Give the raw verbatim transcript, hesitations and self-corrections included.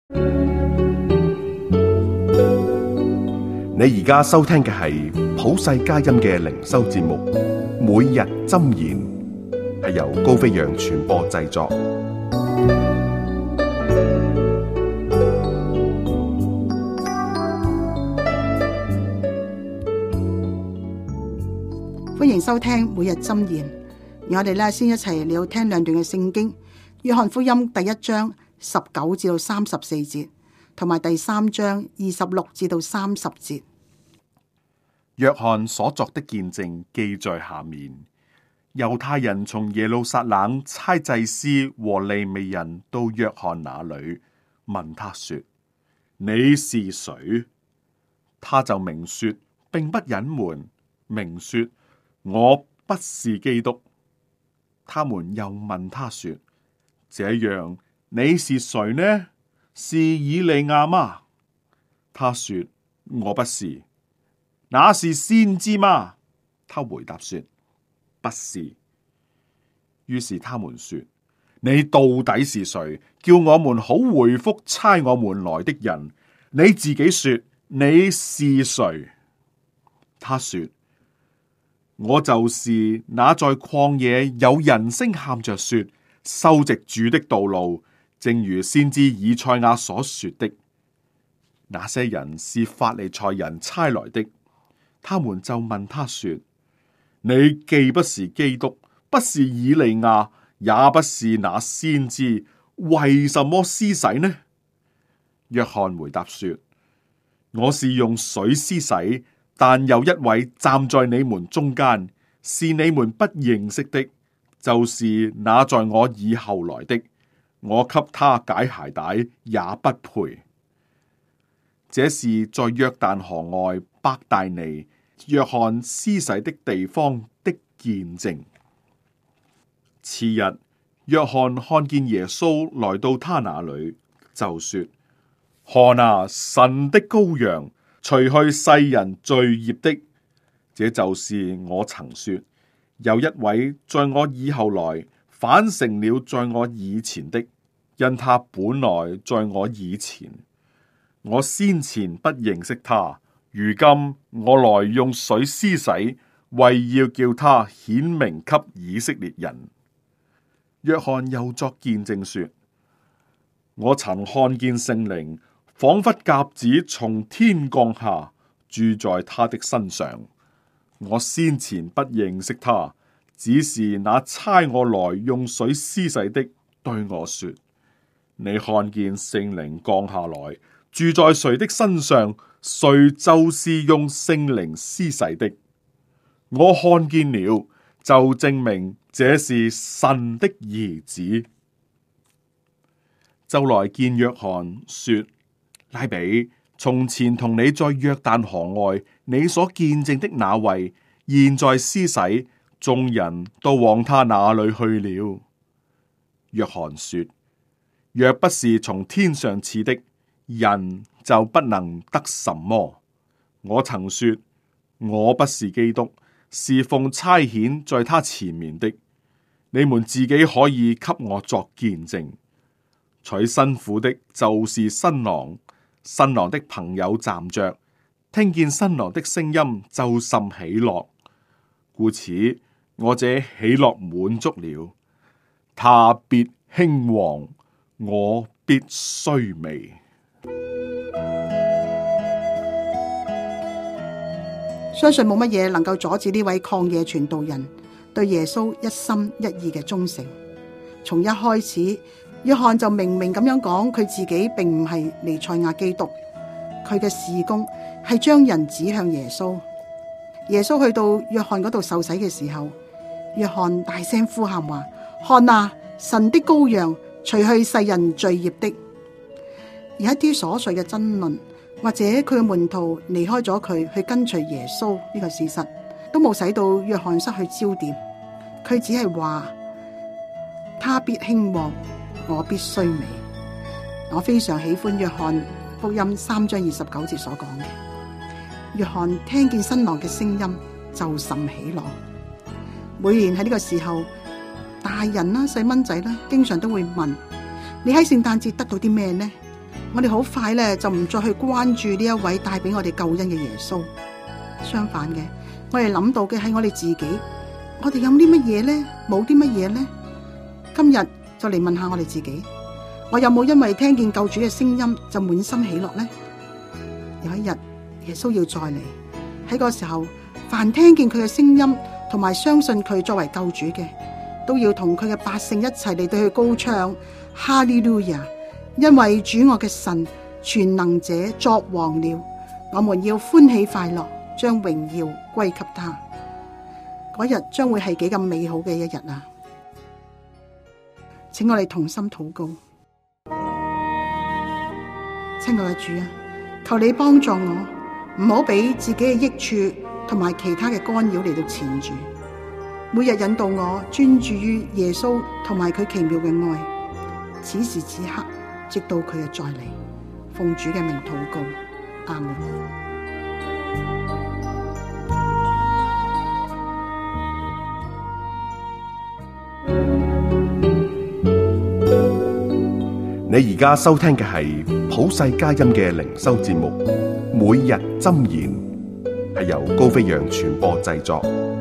你而家收聽嘅係普世佳音嘅靈修節目，每日箴言，係由高飛揚傳播製作。 歡迎收聽每日箴言。而我哋咧先一齊嚟聽兩段嘅聖經，約翰福音第一章十九至到三十四節，同埋第三章二十六至到三十節。 約翰所作的見證記在下面。猶太人從耶路撒冷差祭司和利未人到約翰那裏，問他說：你是誰？他就明說，並不隱瞞，明說：我不是基督。他們又問他說：這樣你是誰呢？是以利亞嗎？他說：我不是。那是先知嗎？他回答說：不是。於是他們說：你到底是誰？叫我們好回復差我們來的人。你自己說你是誰？他說：我就是那在曠野有人聲喊着說，修直主的道路，正如先知以賽亞所說的。那些人是法利賽人差來的。他們就問他說：你既不是基督，不是以利亞，也不是那先知，為什麼施洗呢？約翰回答說：我是用水施洗，但有一位站在你們中間，是你們不認識的，就是那在我以後來的，我給他解鞋帶也不配。這是在約旦河外伯大尼約翰施洗的地方的見證。次日，約翰看見耶穌來到他那裏，就說：看啊，神的羔羊，除去世人罪孽的。這就是我曾說，有一位在我以後來，反成了在我以前的，因他本來在我以前。我先前不認識他，如今我來用水施洗，為要叫他顯明給以色列人。約翰又作見證說：我曾看見聖靈仿佛鴿子從天降下，住在他的身上。我先前不認識他，只是那差我來用水施洗的對我說：你看見聖靈降下來，住在誰的身上，誰就是用聖靈施洗的。我看見了，就證明這是神的兒子。就來見約翰說：拉比，從前同你在約旦河外，你所見證的那位，現在施洗，眾人都往他那裏去了。約翰說：若不是從天上賜的，人就不能得什麼。我曾說，我不是基督，是奉差遣在他前面的。你們自己可以給我作見證。娶新婦的就是新郎，新郎的朋友站着，聽見新郎的聲音就甚喜樂。故此，我這喜樂滿足了。他必興旺，我必衰微。 相信冇乜嘢能夠阻止呢位曠野傳道人對耶穌一心一意嘅忠誠。從一開始，約翰就明明咁樣講，佢自己並唔係彌賽亞基督，佢嘅事工係將人指向耶穌。耶穌去到約翰嗰度受洗嘅時候，約翰大聲呼喊話：看啊，神的羔羊，除去世人罪孽的。而一啲瑣碎嘅爭論，或者佢嘅門徒離開咗佢去跟隨耶穌呢個事實，都冇使到約翰失去焦點。佢只係話：他必興旺，我必衰微。我非常喜歡約翰福音三章二十九節所講嘅。約翰聽見新郎嘅聲音就甚喜樂。每年喺呢個時候，大人啦、細蚊仔啦，經常都會問：你喺聖誕節得到啲咩呢？ 我哋好快咧就唔再去關注呢一位帶俾我哋救恩嘅耶穌。相反嘅，我哋諗到嘅係我哋自己，我哋有啲乜嘢呢？冇啲乜嘢呢？今日就嚟問下我哋自己，我有冇因為聽見救主嘅聲音就滿心喜樂呢？有一日耶穌要再嚟，喺個時候，凡聽見佢嘅聲音同埋相信佢作為救主嘅，都要同佢嘅百姓一齊嚟對佢高唱哈利路亞，因為主我嘅神全能者作王了，我們要歡喜快樂，將榮耀歸給他。嗰日將會係幾咁美好嘅一日啊！請我哋同心禱告。親愛嘅主啊，求你幫助我，唔好俾自己嘅益處同埋其他嘅干擾嚟到纏住，每日引導我專注於耶穌同埋佢奇妙嘅愛。此時此刻，直到佢嘅再嚟，奉主嘅名禱告，阿門。 你而家收聽嘅係普世佳音嘅靈修節目《每日箴言》，係由高飛揚傳播製作。